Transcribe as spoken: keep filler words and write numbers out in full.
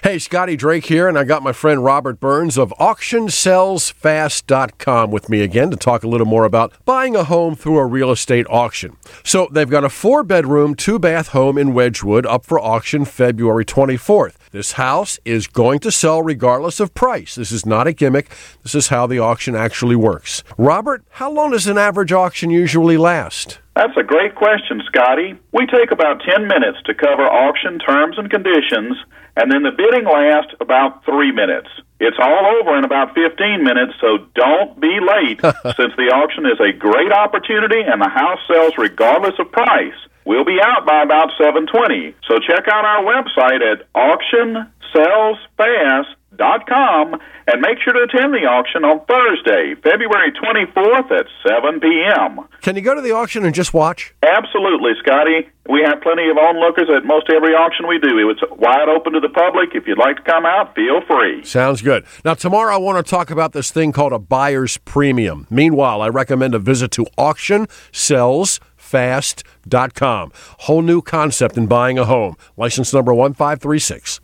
Hey, Scotty Drake here, and I got my friend Robert Burns of auction sells fast dot com with me again to talk a little more about buying a home through a real estate auction. So they've got a four-bedroom, two-bath home in Wedgwood up for auction February twenty-fourth. This house is going to sell regardless of price. This is not a gimmick. This is how the auction actually works. Robert, how long does an average auction usually last? That's a great question, Scotty. We take about ten minutes to cover auction terms and conditions, and then the bidding lasts about three minutes. It's all over in about fifteen minutes, so don't be late, since the auction is a great opportunity and the house sells regardless of price. We'll be out by about seven twenty, so check out our website at auction sells fast dot com and make sure to attend the auction on Thursday, February twenty-fourth at seven p.m. Can you go to the auction and just watch? Absolutely, Scotty. We have plenty of onlookers at most every auction we do. It's wide open to the public. If you'd like to come out, feel free. Sounds good. Now, tomorrow I want to talk about this thing called a buyer's premium. Meanwhile, I recommend a visit to auction sells fast dot com. Whole new concept in buying a home. License number one five three six.